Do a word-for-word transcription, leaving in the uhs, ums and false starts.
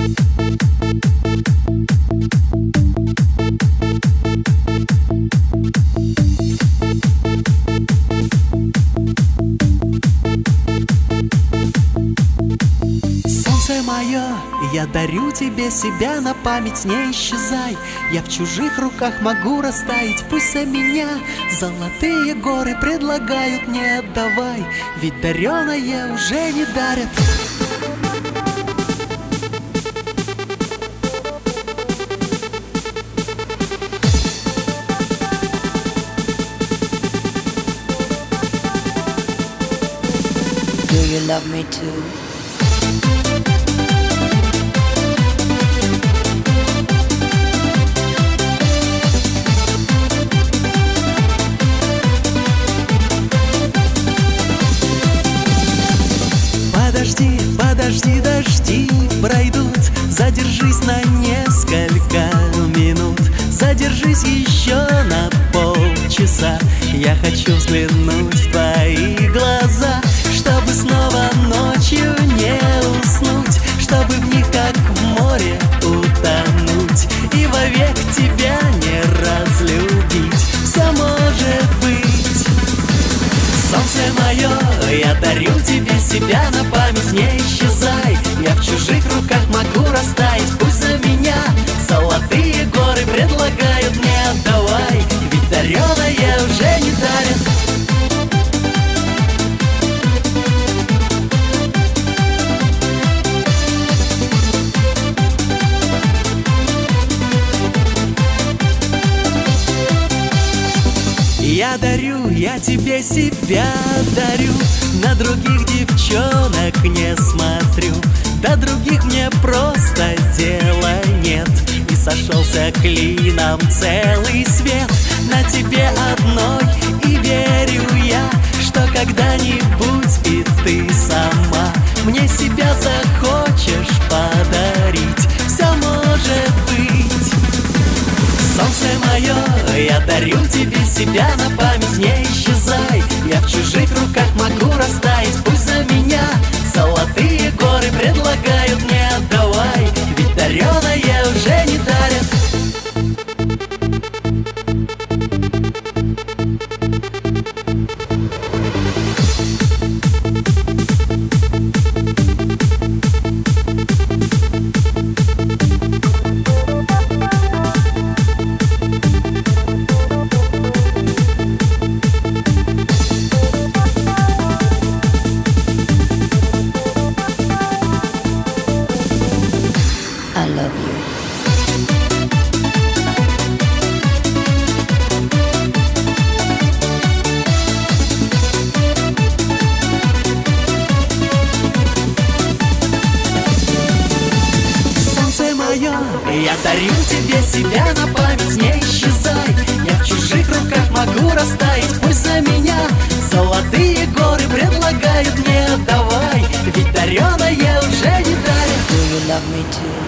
Солнце мое, я дарю тебе себя на память, не исчезай. Я в чужих руках могу растаять, пусть за меня золотые горы предлагают, не отдавай, ведь дареное уже не дарят. Do you love me too? Подожди, подожди, дожди пройдут, задержись на несколько минут, задержись еще на полчаса. Я хочу взглянуть в твои глаза, чтобы снова ночью не уснуть, чтобы в них, как в море, утонуть и вовек тебя не разлюбить. Все может быть. Солнце мое, я дарю тебе себя на память, не исчезай. Я в чужих руках могу растаять, пусть за меня золотые горы предлагают, не отдавай, ведь дареное уже не дарят. Я дарю, я тебе себя дарю, на других девчонок не смотрю, до других мне просто дела нет. И сошелся клином целый свет на тебе одной, и верю я, что когда-нибудь и ты сама мне себя захочешь подарить. Все может быть. Солнце мое, я дарю тебе себя на память, не исчезай. Я в чужих руках могу растаять, пусть за меня золотые горы предлагают, не отдавай, ведь дареное уже не дарят. I love you. Солнце мое, я дарю тебе себя на память, не исчезай. Я в чужих руках могу растаять, пусть за меня золотые горы предлагают, не отдавай, ведь дареное уже не дарят. Do you love me too?